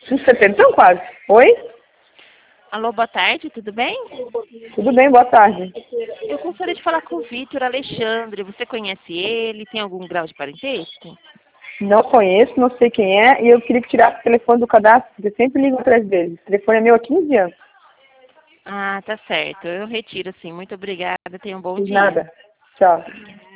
Uns 70, quase. Oi? Alô, boa tarde, tudo bem? Tudo bem, boa tarde. Eu gostaria de falar com o Vitor Alexandre. Você conhece ele? Tem algum grau de parentesco? Não conheço, não sei quem é, e eu queria que tirasse o telefone do cadastro, porque eu sempre ligo atrás dele. O telefone é meu há 15 anos. Ah, tá certo. Eu retiro sim. Muito obrigada. Tenha um bom Fiz dia. nada. Tchau.